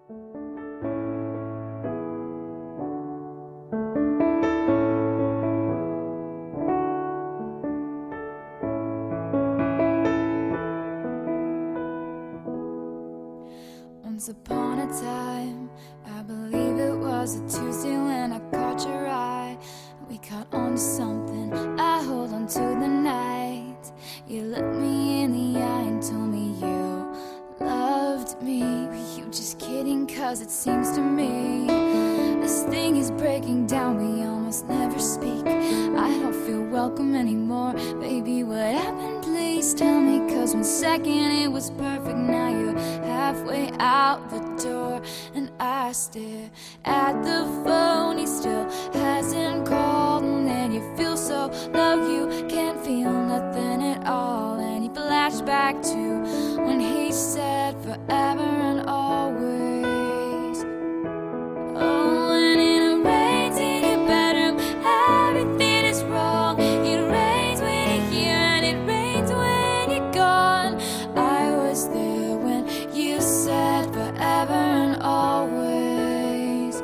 Once upon a time, I believe it was a Tuesday when I caught your eye. We caught on to something, I hold on to the night. You looked me in the eye and told me you loved me. Were you just kidding? Cause it seems to me this thing is breaking down, we almost never speak. I don't feel welcome anymore. Baby, what happened? Please tell me. Cause 1 second it was perfect, now you're halfway out the door. And I stare at the phone, he still hasn't called. And then you feel so low, you can't feel nothing at all. And you flash back to when he said forever and always. Oh, and it rains in your bedroom, everything is wrong. It rains when you're here and it rains when you're gone. I was there when you said forever and always.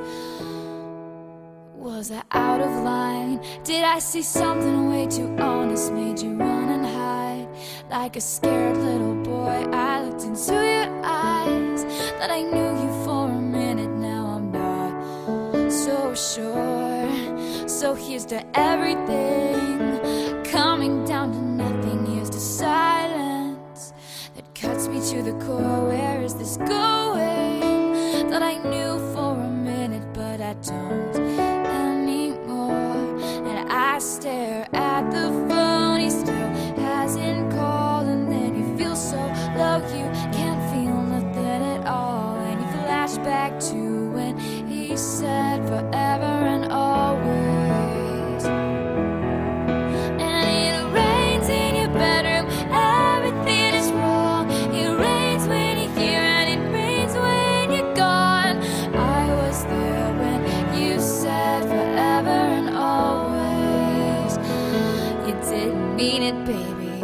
Was I out of line? Did I see something way too honest? Made you run and hide like a scared little boy. I looked into your eyes, thought I knew you for a minute. Now I'm not so sure. So here's to everything, coming down to nothing. Here's to silence that cuts me to the core. Where is this going? Thought I knew for a minute, but I don't anymore. And I stare at the phone, he still hasn't called. And then you feel so low, you can't feel nothing at all. And you flash back to when he said forever and always. And it rains in your bedroom, everything is wrong. It rains when you're here and it rains when you're gone. I was there when you said forever and always. You didn't mean it, baby,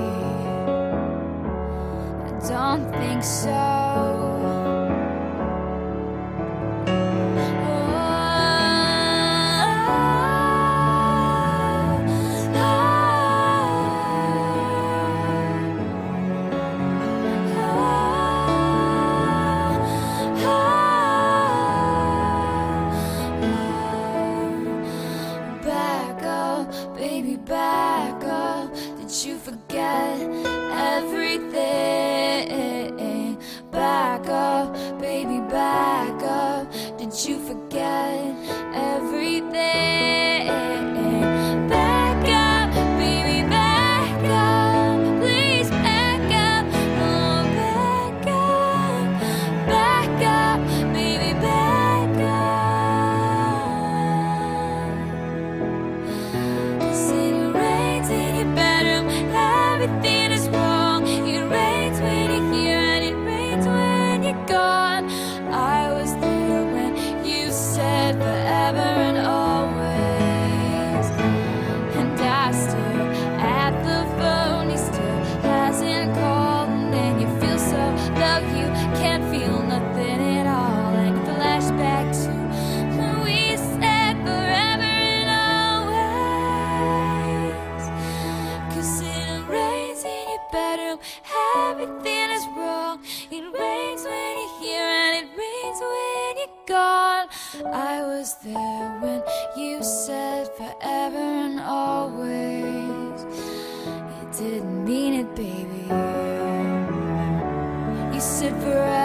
I don't think so. Back up, baby, back up. Did you forget everything? Back up, baby, back up. Did you forget everything? Back up, baby, back up. Please back up, oh, back up. Back up, baby, back up. 'Cause it rains in your bedroom, everything is wrong. It rains when you're here and it rains when you're gone. I was there when you said forever and always. And I stare at the phone, he still hasn't called. And then you feel so low, you can't feel nothing at all. And you flash back to when we said forever and always. 'Cause it rains in your bedroom, everything is wrong. It rains when you're here and it rains when you're gone. I was there when you said forever and always. You didn't mean it, baby. You said forever